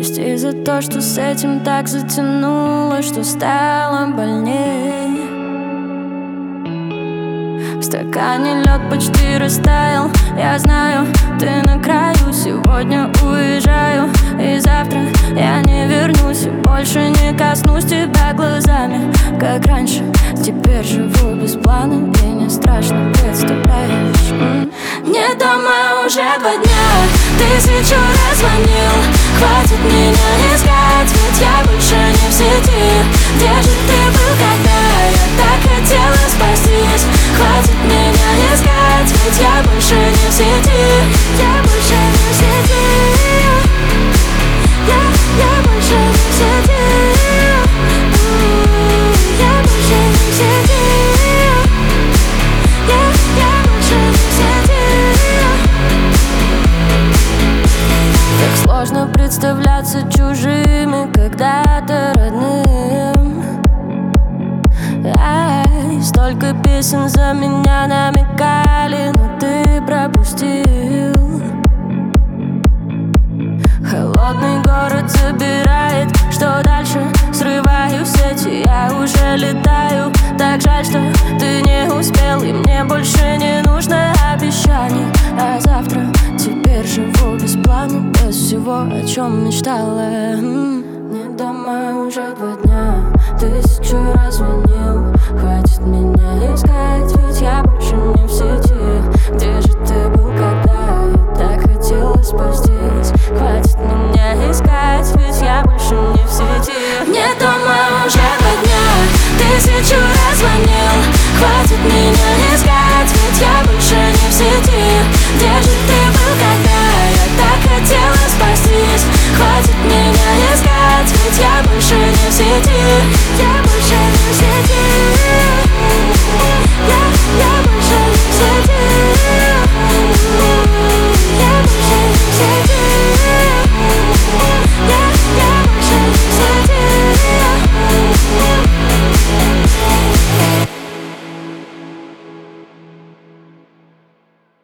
Прости за то, что с этим так затянуло, что стало больней. В стакане лед почти растаял. Я знаю, ты на краю. Сегодня уезжаю, и завтра я не вернусь. И больше не коснусь тебя глазами, как раньше. Теперь живу без плана, и не страшно, представляешь? Не дома уже 2 дня, 1000 раз звонил. Хватит меня искать, ведь я больше не в сети. Где же ты был, когда я так хотела спастись? Хватит меня искать, ведь я больше не в сети. Я больше не в сети. Я больше не в сети. Я больше не в сети. Я больше не в сети. Так сложно представляться чужими, когда-то родным. Столько песен за меня намекали, но ты пропустил. Холодный город забирает, что дальше? Срываю сети, я уже летаю. Так жаль, что ты не успел, и мне больше не нужно обещаний. А завтра теперь живу без плана, без всего, о чем мечтала. Не дома уже 2 дня, 1000 раз звонил. Хватит меня искать, ведь я больше не в сети. Где же ты был, когда я так хотела спастись? Хватит меня искать, ведь я больше не в сети. Не дома